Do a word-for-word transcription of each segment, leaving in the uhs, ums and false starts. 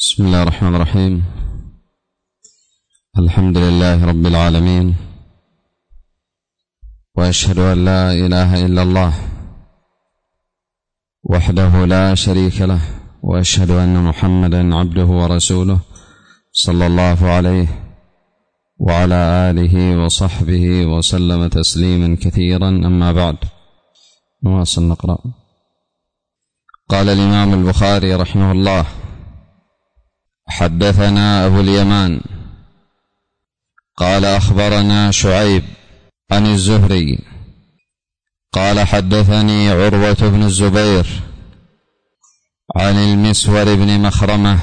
بسم الله الرحمن الرحيم. الحمد لله رب العالمين، وأشهد أن لا إله إلا الله وحده لا شريك له، وأشهد أن محمدا عبده ورسوله صلى الله عليه وعلى آله وصحبه وسلم تسليما كثيرا. أما بعد، نواصل نقرأ. قال الإمام البخاري رحمه الله: حدثنا أبو اليمان قال أخبرنا شعيب عن الزهري قال حدثني عروة بن الزبير عن المسور بن مخرمة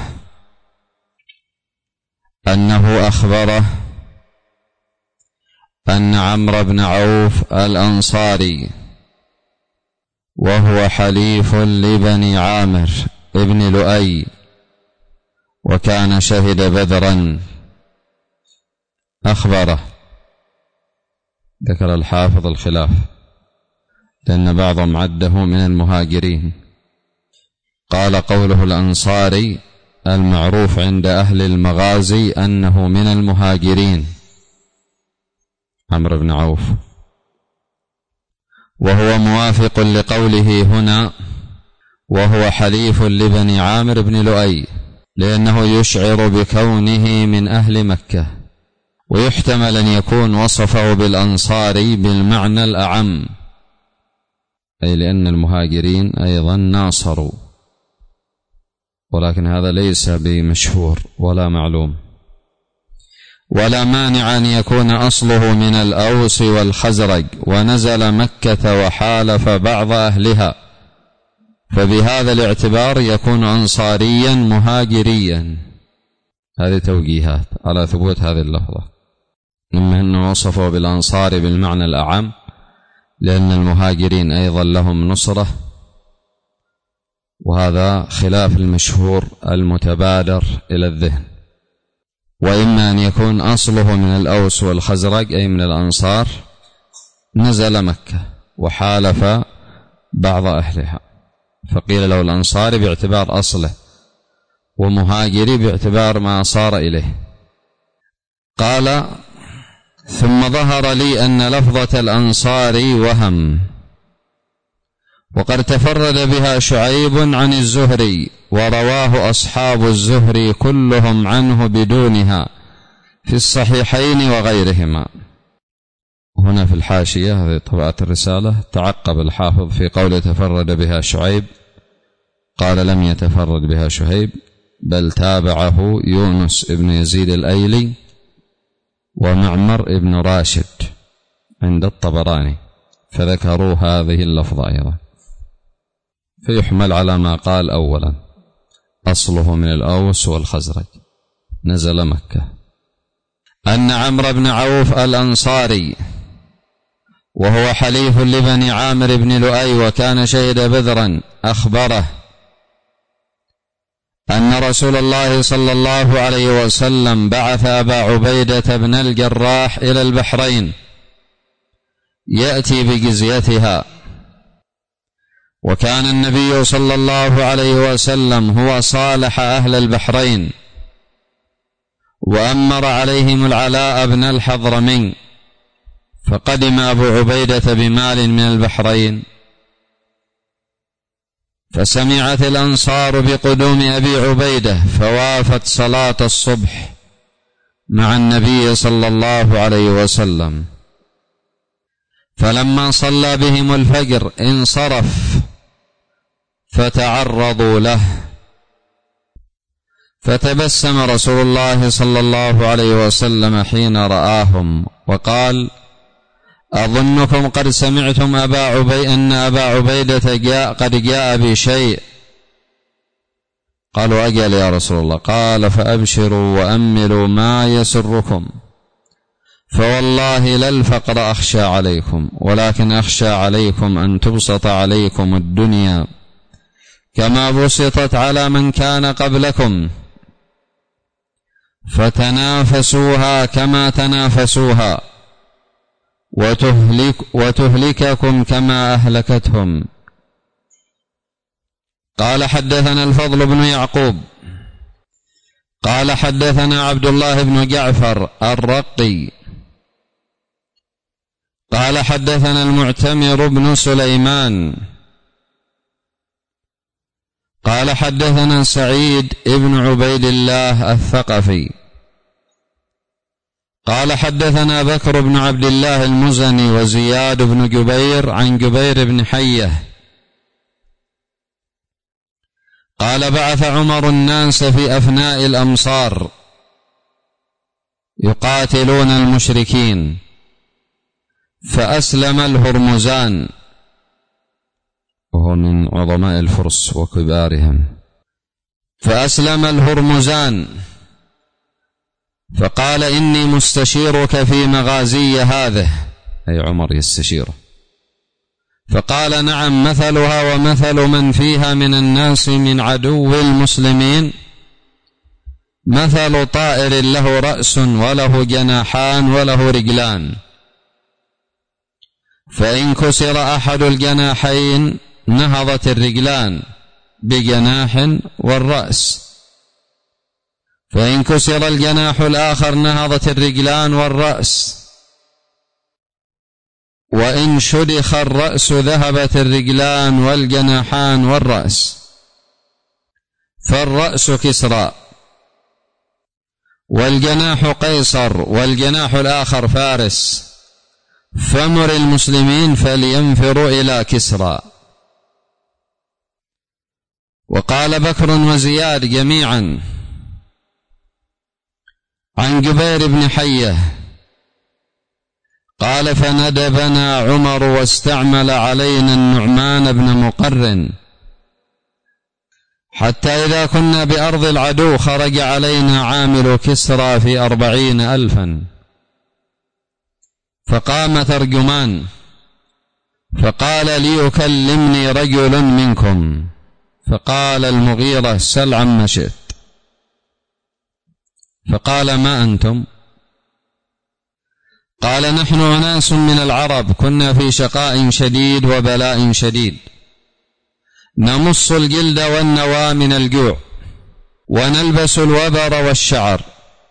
أنه أخبره أن عمرو بن عوف الأنصاري، وهو حليف لبني عامر ابن لؤي، وكان شهد بدرا، أخبره. ذكر الحافظ الخلاف لأن بعضهم عده من المهاجرين. قال: قوله الأنصاري المعروف عند أهل المغازي أنه من المهاجرين عمرو بن عوف، وهو موافق لقوله هنا وهو حليف لبني عامر بن لؤي، لأنه يشعر بكونه من أهل مكة، ويحتمل أن يكون وصفه بالأنصاري بالمعنى الأعم، أي لأن المهاجرين أيضا ناصروا، ولكن هذا ليس بمشهور ولا معلوم. ولا مانع أن يكون أصله من الأوس والخزرج، ونزل مكة وحالف بعض أهلها، فبهذا الاعتبار يكون أنصاريا مهاجريا. هذه توجيهات على ثبوت هذه اللفظة، إما أنه وصفه بالأنصار بالمعنى الأعم لأن المهاجرين أيضا لهم نصرة، وهذا خلاف المشهور المتبادر إلى الذهن. وإما أن يكون أصله من الأوس والخزرج أي من الأنصار، نزل مكة وحالف بعض أهلها، فقيل له الأنصاري باعتبار أصله، ومهاجري باعتبار ما صار إليه. قال: ثم ظهر لي أن لفظة الأنصاري وهم، وقد تفرد بها شعيب عن الزهري، ورواه أصحاب الزهري كلهم عنه بدونها في الصحيحين وغيرهما. هنا في الحاشية، هذه طبعة الرسالة، تعقب الحافظ في قوله تفرد بها شعيب، قال: لم يتفرد بها شعيب، بل تابعه يونس ابن يزيد الأيلي ومعمر ابن راشد عند الطبراني، فذكروا هذه اللفظة أيضا، فيحمل على ما قال أولا: أصله من الأوس والخزرج، نزل مكة. أن عمرو بن عوف الأنصاري، وهو حليف لبني عامر بن لؤي، وكان شهد بدرا، أخبره أن رسول الله صلى الله عليه وسلم بعث أبا عبيدة بن الجراح إلى البحرين يأتي بجزيتها، وكان النبي صلى الله عليه وسلم هو صالح أهل البحرين، وأمر عليهم العلاء بن الحضرمي، فقدم أبو عبيدة بمال من البحرين، فسمعت الأنصار بقدوم أبي عبيدة، فوافت صلاة الصبح مع النبي صلى الله عليه وسلم، فلما صلى بهم الفجر انصرف، فتعرضوا له، فتبسم رسول الله صلى الله عليه وسلم حين رآهم، وقال: أظنكم قد سمعتم أبا عبي أن أبا عبيدة جاء قد جاء بشيء. قالوا: أجل يا رسول الله. قال: فأبشروا وأملوا ما يسركم، فوالله لا الفقر أخشى عليكم، ولكن أخشى عليكم أن تبسط عليكم الدنيا كما بسطت على من كان قبلكم، فتنافسوها كما تنافسوها، وتهلك وتهلككم كما أهلكتهم. قال: حدثنا الفضل بن يعقوب قال حدثنا عبد الله بن جعفر الرقي قال حدثنا المعتمر بن سليمان قال حدثنا سعيد بن عبيد الله الثقفي قال حدثنا بكر بن عبد الله المزني وزياد بن جبير عن جبير بن حية قال بعث عمر الناس في أفناء الأمصار يقاتلون المشركين فأسلم الهرمزان وهو من عظماء الفرس وكبارهم فأسلم الهرمزان فقال إني مستشيرك في مغازي هذه، أي عمر يستشيره، فقال نعم مثلها ومثل من فيها من الناس من عدو المسلمين مثل طائر له رأس وله جناحان وله رجلان، فإن كسر أحد الجناحين نهضت الرجلان بجناح والرأس، فإن كسر الجناح الآخر نهضت الرجلان والرأس، وإن شدخ الرأس ذهبت الرجلان والجناحان والرأس، فالرأس كسرى والجناح قيصر والجناح الآخر فارس، فمر المسلمين فلينفروا إلى كسرى. وقال بكر وزياد جميعا عن جبير بن حية قال فندبنا عمر واستعمل علينا النعمان بن مقرن حتى إذا كنا بأرض العدو خرج علينا عامل كسرى في أربعين ألفا، فقام ترجمان فقال ليكلمني رجل منكم، فقال المغيرة سل عما شئت، فقال ما أنتم؟ قال نحن أناس من العرب كنا في شقاء شديد وبلاء شديد، نمص الجلد والنوى من الجوع، ونلبس الوبر والشعر،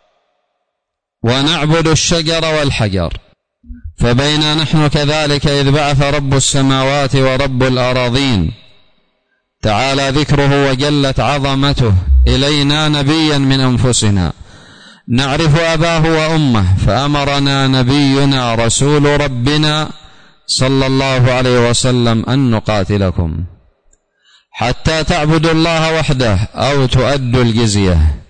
ونعبد الشجر والحجر، فبينا نحن كذلك إذ بعث رب السماوات ورب الأراضين تعالى ذكره وجلت عظمته إلينا نبيا من أنفسنا نعرف أباه وأمه، فأمرنا نبينا رسول ربنا صلى الله عليه وسلم أن نقاتلكم حتى تعبدوا الله وحده أو تؤدوا الجزية.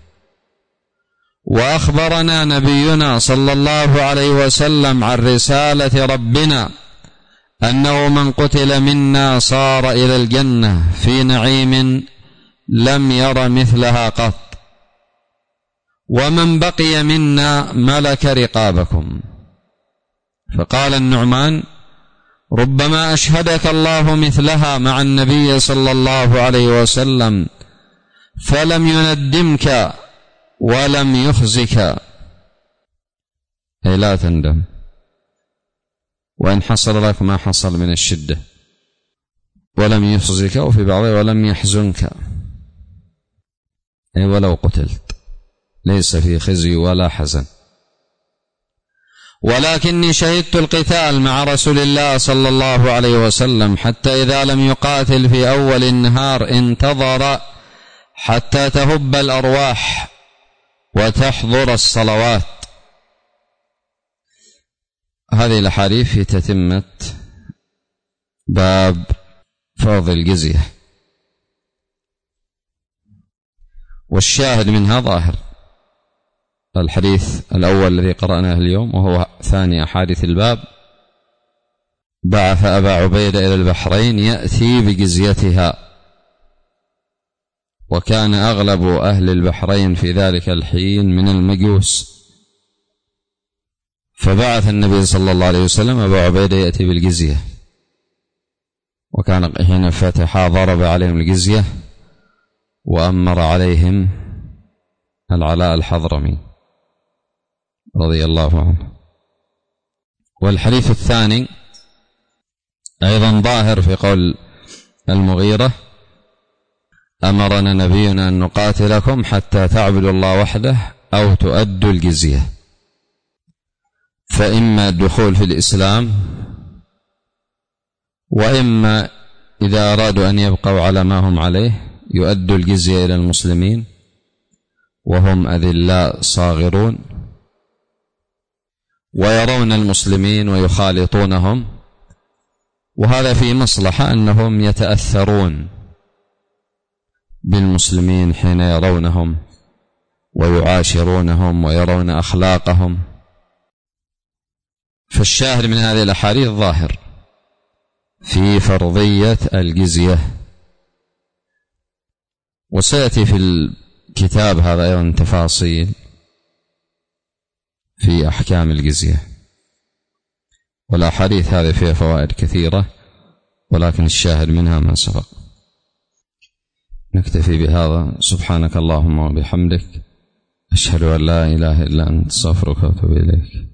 وأخبرنا نبينا صلى الله عليه وسلم عن رسالة ربنا أنه من قتل منا صار إلى الجنة في نعيم لم ير مثلها قط، ومن بقي منا ملك رقابكم. فقال النعمان ربما أشهدك الله مثلها مع النبي صلى الله عليه وسلم فلم يندمك ولم يخزك، أي لا تندم وإن حصل لك ما حصل من الشدة، ولم يخزك، وفي بعضه ولم يحزنك، أي ولو قتلت ليس في خزي ولا حزن. ولكني شهدت القتال مع رسول الله صلى الله عليه وسلم حتى إذا لم يقاتل في أول النهار انتظر حتى تهب الأرواح وتحضر الصلوات. هذه الأحاديث في تتمة باب فرض الجزية، والشاهد منها ظاهر الحديث الأول الذي قرأناه اليوم، وهو ثاني أحاديث الباب: بعث أبا عبيدة إلى البحرين يأتي بجزيتها، وكان أغلب أهل البحرين في ذلك الحين من المجوس، فبعث النبي صلى الله عليه وسلم أبا عبيدة يأتي بالجزية، وكان حين فتح ضرب عليهم الجزية وأمر عليهم العلاء الحضرمي رضي الله عنه. والحديث الثاني أيضا ظاهر في قول المغيرة: أمرنا نبينا أن نقاتلكم حتى تعبدوا الله وحده أو تؤدوا الجزية. فإما الدخول في الإسلام، وإما إذا أرادوا أن يبقوا على ما هم عليه يؤدوا الجزية إلى المسلمين وهم أذلاء صاغرون، ويرون المسلمين ويخالطونهم، وهذا في مصلحة أنهم يتأثرون بالمسلمين حين يرونهم ويعاشرونهم ويرون أخلاقهم. فالشاهد من هذه الأحاديث ظاهر في فرضية الجزية. وسيأتي في الكتاب هذا أيضا تفاصيل في أحكام الجزية، والأحاديث هذه فيها فوائد كثيرة، ولكن الشاهد منها ما سبق. نكتفي بهذا. سبحانك اللهم وبحمدك، أشهد أن لا إله إلا أنت، أستغفرك وأتوب إليك.